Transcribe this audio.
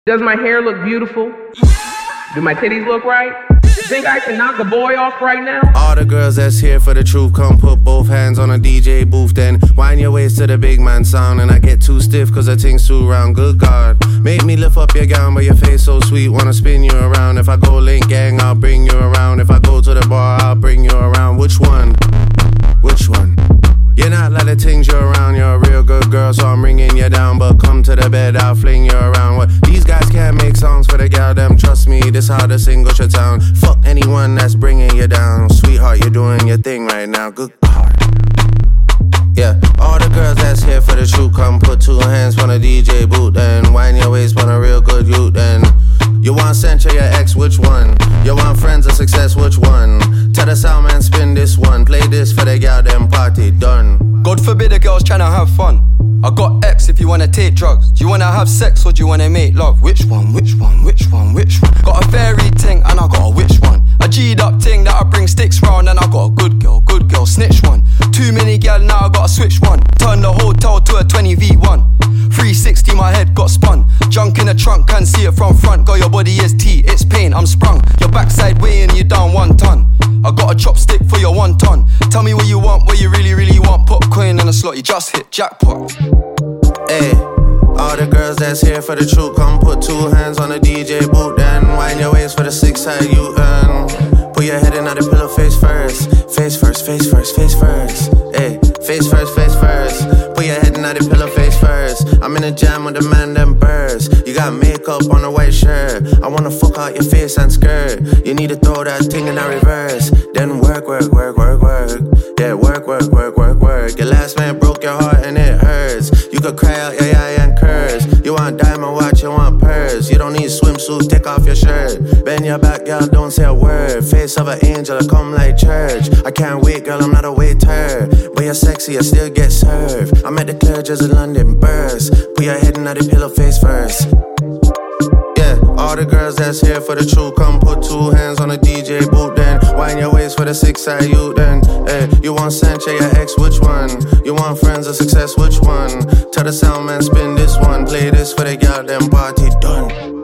Does my hair look beautiful? Do my titties look right? Think I can knock a boy off right now? All the girls that's here for the truth, come put both hands on a DJ booth. Then wind your waist to the big man sound. And I get too stiff cause the thing's too round. Good God, make me lift up your gown, but your face so sweet, wanna spin you around. If I go link gang, I'll bring you around. If I go to the bar, I'll bring you around. Which one? Which one? You're not like the things you're around. You're a real good girl, so I'm bringing you down. But come to the bed, I'll fling you around. What? These guys can't make songs for the gal, them. Trust me, this how the single should sound. Fuck anyone that's bringing you down. Sweetheart, you're doing your thing right now. Good God. Yeah, all the girls that's here for the truth, come put two hands on a DJ boot. Then wind your waist on a real good youth. Then you want censure your ex, which one? You want friends of success, which one? Tell the sound man, spin this one. Play this for the gal, them party done. God forbid a girl's tryna have fun. I got X if you wanna take drugs. Do you wanna have sex or do you wanna make love? Which one, which one, which one, which one? Got a fairy ting and I got a which one? A G'd up ting that I bring sticks round. And I got a good girl, snitch one. Too many gal, now I gotta switch one. Turn the hotel to a 20v1. 360 my head got spun. Junk in the trunk, can't see it from front. Girl, your body is T, it's pain, I'm sprung. Your backside weighing you down 1 ton. I got a chopstick for your 1 ton. Tell me what you want, what you really, really want. Put a coin in a slot, you just hit jackpot. Hey, all the girls that's here for the truth, come put two hands on the DJ boot. Then wind your waist for the 6-side U-turn. Put your head in at the pillow face first. Face first, face first, face first. Hey, face first, face first. Put your head in at the pillow face first. I'm in a jam with the man, them birds. You got makeup on a white shirt. I wanna fuck out your face and skirt. You need to throw that thing in a reverse. Then work, work, work, work, work. Yeah, work, work, work, work, work. Your last man broke your heart and it hurts. You could cry out your eye and curse. You want diamond watch, you want purse. You don't need swimsuit, take off your shirt. Bend your back, girl, don't say a word. Face of an angel, I come like church. I can't wait, girl, I'm not a waiter. But you're sexy, I still get served. I'm at the clear just in London burst. Put your head in at the pillow face first. Yeah, all the girls that's here for the truth, come put two hands on the DJ boot. Then wind your waist for the 6-side you. Then hey, you want censure your ex, which one? You want friends of success, which one? Tell the sound man, spin this one. Play this for the gal, them party done.